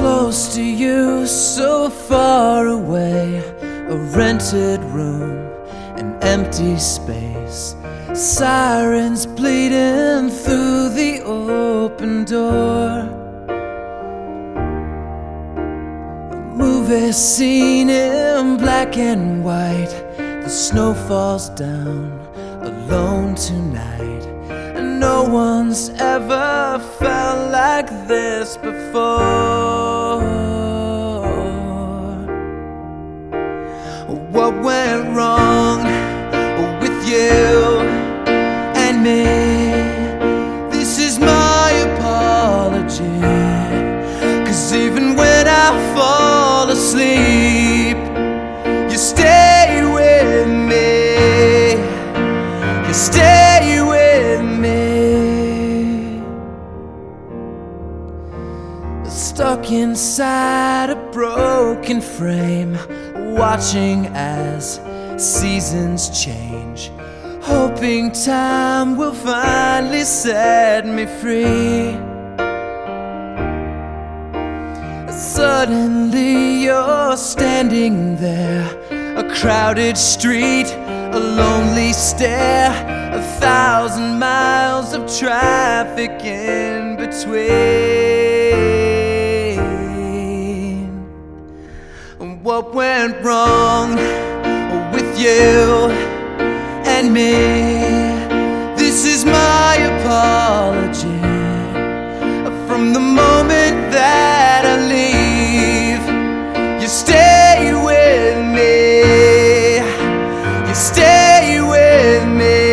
Close to you, so far away. A rented room, an empty space. Sirens bleeding through the open door. A movie scene in black and white. The snow falls down alone tonight, and no one's ever felt like this before. What went wrong with you and me? This is my apology. 'Cause even when I fall asleep, you stay with me. You stay with me. Stuck inside a broken frame, watching as seasons change, hoping time will finally set me free. Suddenly you're standing there, a crowded street, a lonely stare, 1,000 miles of traffic in between. What went wrong with you and me? This is my apology. From the moment that I leave, you stay with me. You stay with me.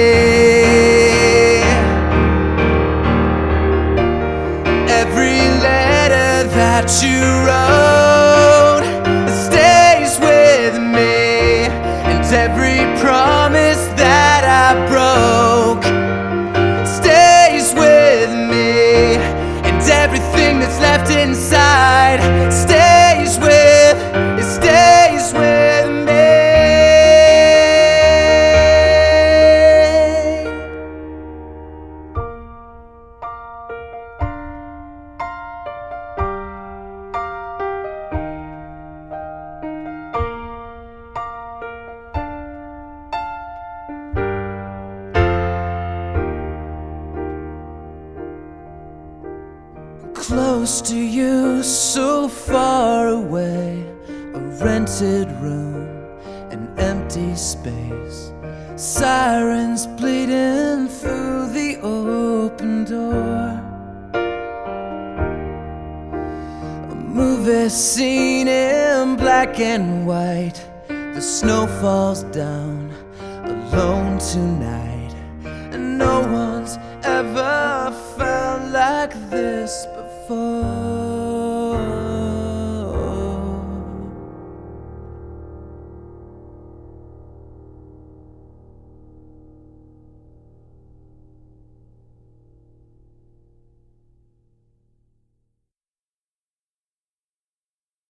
Every letter that you wrote stays with me, and every promise that I broke stays with me, and everything that's left inside stays with me. Close to you, so far away. A rented room, an empty space. Sirens bleeding through the open door. A movie scene in black and white. The snow falls down alone tonight, and no one's ever felt like this